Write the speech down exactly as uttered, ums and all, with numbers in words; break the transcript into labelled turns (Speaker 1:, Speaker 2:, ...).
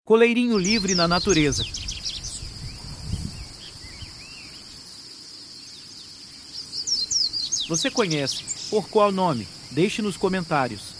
Speaker 1: Coleirinho livre na natureza. Você conhece? Por qual nome? Deixe nos comentários.